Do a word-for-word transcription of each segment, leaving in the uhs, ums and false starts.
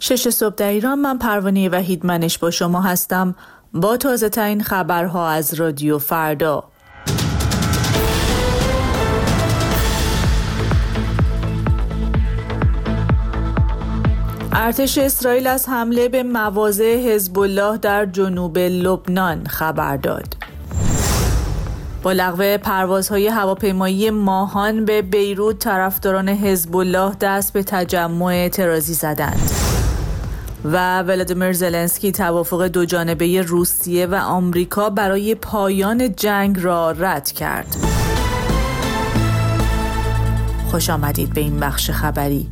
شش صبح در ایران. من پروانه وحیدمنش با شما هستم با تازه ترین خبرها از رادیو فردا. ارتش اسرائیل از حمله به مواضع حزب الله در جنوب لبنان خبر داد. با لغو پروازهای هواپیمایی ماهان به بیروت، طرفداران حزب الله دست به تجمع اعتراضی زدند. و ولادیمیر زلنسکی توافق دوجانبه روسیه و آمریکا برای پایان جنگ را رد کرد. خوش آمدید به این بخش خبری.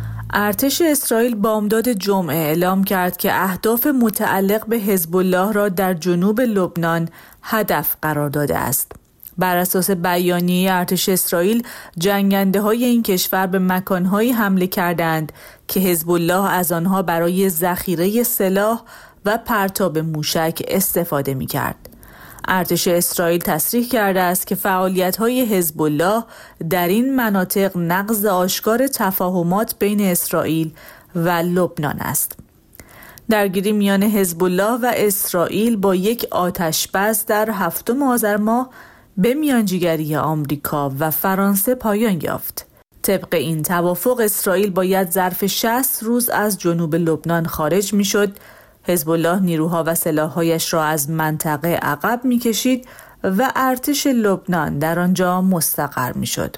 ارتش اسرائیل بامداد جمعه اعلام کرد که اهداف متعلق به حزب الله را در جنوب لبنان هدف قرار داده است. بر اساس بیانیه ارتش اسرائیل، جنگنده های این کشور به مکانهایی حمله کردند که حزب الله از آنها برای ذخیره سلاح و پرتاب موشک استفاده می کرد. ارتش اسرائیل تصریح کرده است که فعالیت‌های حزب الله در این مناطق نقض آشکار تفاهمات بین اسرائیل و لبنان است. درگیری میان حزب الله و اسرائیل با یک آتش‌بس در هفتم آذر ماه به میانجیگری آمریکا و فرانسه پایان یافت. طبق این توافق اسرائیل باید ظرف شصت روز از جنوب لبنان خارج می‌شد، حزب الله نیروها و سلاح‌هایش را از منطقه عقب می‌کشید و ارتش لبنان در آنجا مستقر می‌شد.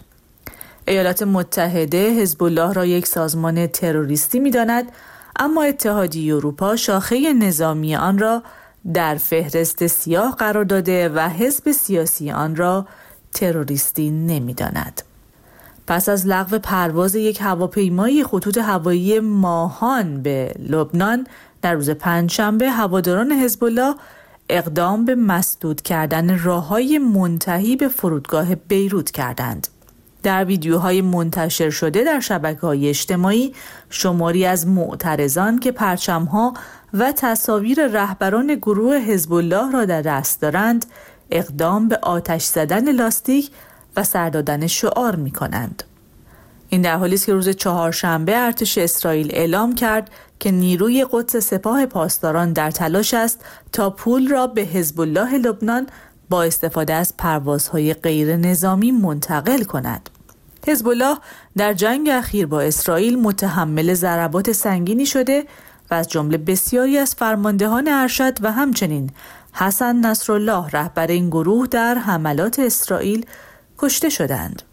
ایالات متحده حزب الله را یک سازمان تروریستی می‌داند، اما اتحادیه اروپا شاخه نظامی آن را در فهرست سیاه قرار داده و حزب سیاسی آن را تروریستی نمی‌داند. پس از لغو پرواز یک هواپیمای خطوط هوایی ماهان به لبنان در روز پنجشنبه، هواداران حزب الله اقدام به مسدود کردن راه‌های منتهی به فرودگاه بیروت کردند. در ویدیوهای منتشر شده در شبکه‌های اجتماعی، شماری از معترضان که پرچم‌ها و تصاویر رهبران گروه حزب الله را در دست دارند، اقدام به آتش زدن لاستیک و سر دادن شعار می‌کنند. این در حالی است که روز چهارشنبه ارتش اسرائیل اعلام کرد که نیروی قدس سپاه پاسداران در تلاش است تا پول را به حزب الله لبنان با استفاده از پروازهای غیر نظامی منتقل کند. حزب الله در جنگ اخیر با اسرائیل متحمل ضربات سنگینی شده و از جمله بسیاری از فرماندهان ارشد و همچنین حسن نصرالله رهبر این گروه در حملات اسرائیل کشته شدند.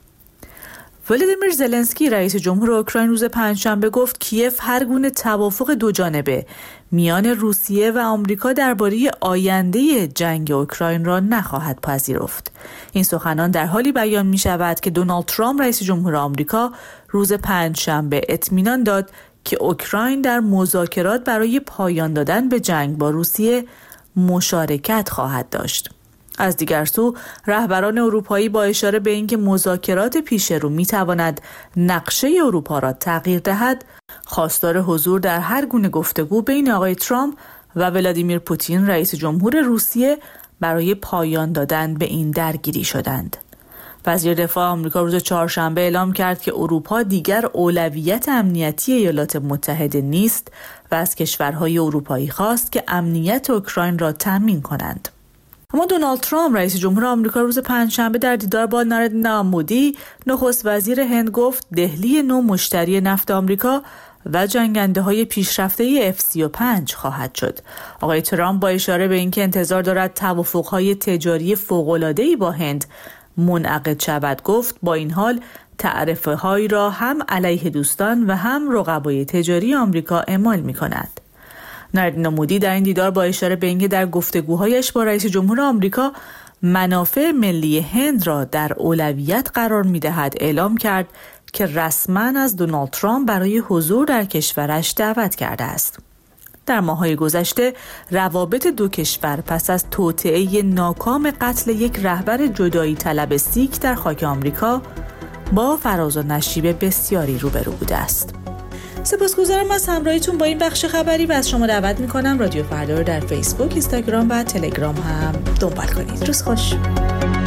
ولادیمیر زلنسکی رئیس جمهور اوکراین روز پنجشنبه گفت کیف هر گونه توافق دوجانبه میان روسیه و آمریکا درباره آینده جنگ اوکراین را نخواهد پذیرفت. این سخنان در حالی بیان می شود که دونالد ترامپ رئیس جمهور آمریکا روز پنجشنبه اطمینان داد که اوکراین در مذاکرات برای پایان دادن به جنگ با روسیه مشارکت خواهد داشت. از دیگر سو، رهبران اروپایی با اشاره به اینکه مذاکرات پیش رو میتواند نقشه اروپا را تغییر دهد، خواستار حضور در هر گونه گفتگو بین آقای ترامپ و ولادیمیر پوتین رئیس جمهور روسیه برای پایان دادن به این درگیری شدند. وزیر دفاع آمریکا روز چهارشنبه اعلام کرد که اروپا دیگر اولویت امنیتی ایالات متحده نیست و از کشورهای اروپایی خواست که امنیت اوکراین را تامین کنند. اما دونالد ترامپ رئیس جمهور آمریکا روز پنجشنبه در دیدار با ناردینا مودی نخست وزیر هند گفت دهلی نو مشتری نفت آمریکا و جنگنده های پیشرفته اف سی و پنج خواهد شد. آقای ترامپ با اشاره به اینکه انتظار دارد توافق‌های تجاری فوق‌العاده‌ای با هند منعقد شود گفت با این حال تعرفه‌هایی را هم علیه دوستان و هم رقبای تجاری آمریکا اعمال می‌کند. ناردینا مودی در این دیدار با اشاره به اینکه در گفتگوهایش با رئیس جمهور آمریکا منافع ملی هند را در اولویت قرار می‌دهد اعلام کرد که رسما از دونالد ترامپ برای حضور در کشورش دعوت کرده است. در ماه‌های گذشته روابط دو کشور پس از توطئه ناکام قتل یک رهبر جدایی طلب سیک در خاک آمریکا با فراز و نشیب بسیاری روبرو بوده است. سپاسگزارم از همراهیتون با این بخش خبری و از شما دعوت میکنم رادیو فردا رو در فیسبوک، اینستاگرام و تلگرام هم دنبال کنید. روز خوش.